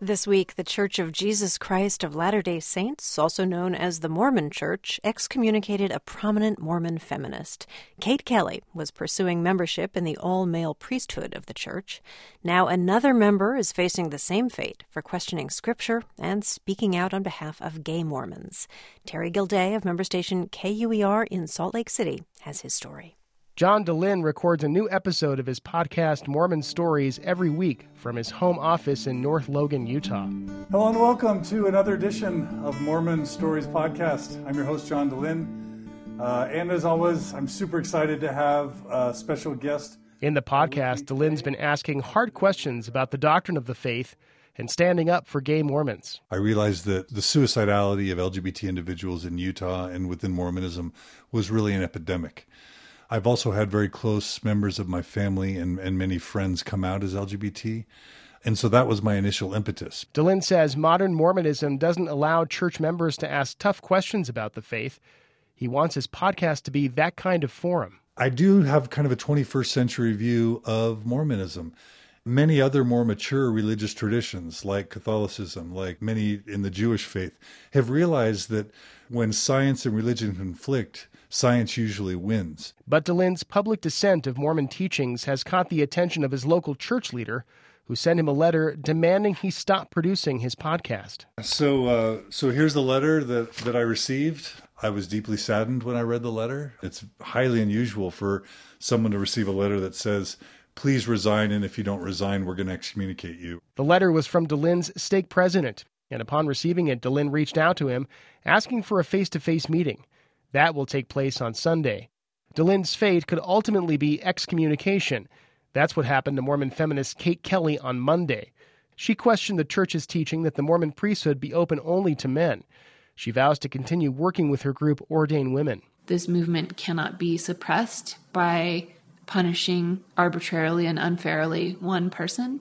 This week, the Church of Jesus Christ of Latter-day Saints, also known as the Mormon Church, excommunicated a prominent Mormon feminist. Kate Kelly was pursuing membership in the all-male priesthood of the church. Now another member is facing the same fate for questioning Scripture and speaking out on behalf of gay Mormons. Terry Gilday of member station KUER in Salt Lake City has his story. John Dehlin records a new episode of his podcast, Mormon Stories, every week from his home office in North Logan, Utah. Hello and welcome to another edition of Mormon Stories podcast. I'm your host, John Dehlin. And as always, I'm super excited to have a special guest. In the podcast, Dehlin's been asking hard questions about the doctrine of the faith and standing up for gay Mormons. I realized that the suicidality of LGBT individuals in Utah and within Mormonism was really an epidemic. I've also had very close members of my family and many friends come out as LGBT, and so that was my initial impetus. Dehlin says modern Mormonism doesn't allow church members to ask tough questions about the faith. He wants his podcast to be that kind of forum. I do have kind of a 21st century view of Mormonism. Many other more mature religious traditions, like Catholicism, like many in the Jewish faith, have realized that when science and religion conflict, science usually wins. But Dehlin's public dissent of Mormon teachings has caught the attention of his local church leader, who sent him a letter demanding he stop producing his podcast. So here's the letter that I received. I was deeply saddened when I read the letter. It's highly unusual for someone to receive a letter that says, "Please resign, and if you don't resign, we're going to excommunicate you." The letter was from Dehlin's stake president, and upon receiving it, Dehlin reached out to him, asking for a face-to-face meeting. That will take place on Sunday. Dehlin's fate could ultimately be excommunication. That's what happened to Mormon feminist Kate Kelly on Monday. She questioned the church's teaching that the Mormon priesthood be open only to men. She vows to continue working with her group, Ordain Women. This movement cannot be suppressed by punishing arbitrarily and unfairly one person.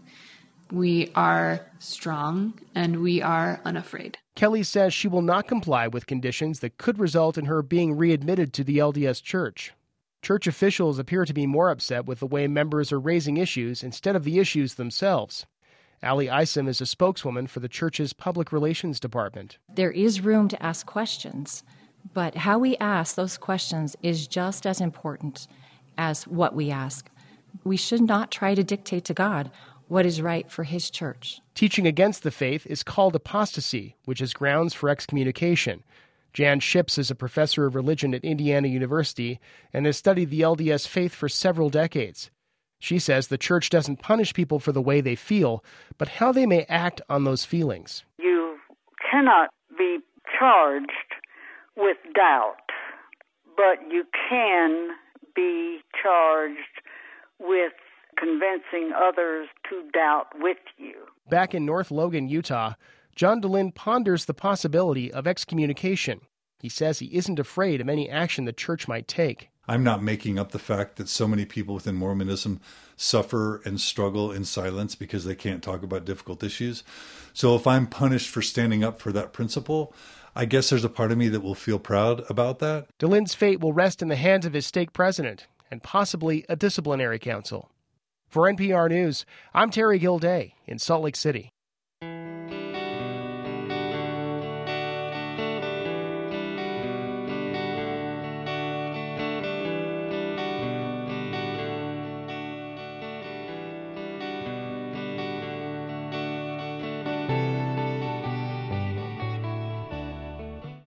We are strong and we are unafraid. Kelly says she will not comply with conditions that could result in her being readmitted to the LDS Church. Church officials appear to be more upset with the way members are raising issues instead of the issues themselves. Allie Isom is a spokeswoman for the church's public relations department. There is room to ask questions, but how we ask those questions is just as important as what we ask. We should not try to dictate to God what is right for his church. Teaching against the faith is called apostasy, which is grounds for excommunication. Jan Ships is a professor of religion at Indiana University and has studied the LDS faith for several decades. She says the church doesn't punish people for the way they feel, but how they may act on those feelings. You cannot be charged with doubt, but you can be charged with convincing others to doubt with you. Back in North Logan, Utah, John Dehlin ponders the possibility of excommunication. He says he isn't afraid of any action the church might take. I'm not making up the fact that so many people within Mormonism suffer and struggle in silence because they can't talk about difficult issues. So if I'm punished for standing up for that principle, I guess there's a part of me that will feel proud about that. Dehlin's fate will rest in the hands of his stake president and possibly a disciplinary council. For NPR News, I'm Terry Gilday in Salt Lake City.